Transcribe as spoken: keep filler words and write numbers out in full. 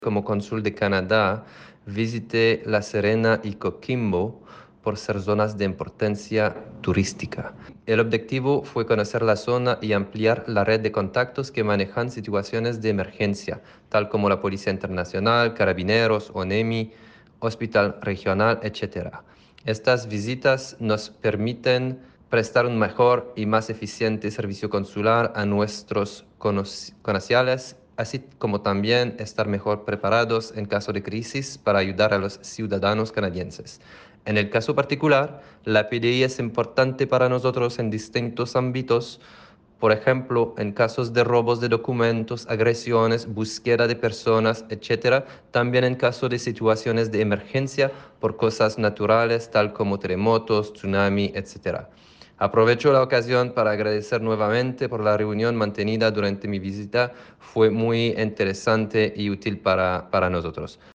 Como cónsul de Canadá, visité La Serena y Coquimbo por ser zonas de importancia turística. El objetivo fue conocer la zona y ampliar la red de contactos que manejan situaciones de emergencia, tal como la Policía Internacional, Carabineros, ONEMI, Hospital Regional, etcétera. Estas visitas nos permiten prestar un mejor y más eficiente servicio consular a nuestros connacionales, así como también estar mejor preparados en caso de crisis para ayudar a los ciudadanos canadienses. En el caso particular, la P D I es importante para nosotros en distintos ámbitos, por ejemplo, en casos de robos de documentos, agresiones, búsqueda de personas, etcétera. También en caso de situaciones de emergencia por cosas naturales, tal como terremotos, tsunami, etcétera. Aprovecho la ocasión para agradecer nuevamente por la reunión mantenida durante mi visita. Fue muy interesante y útil para, para nosotros.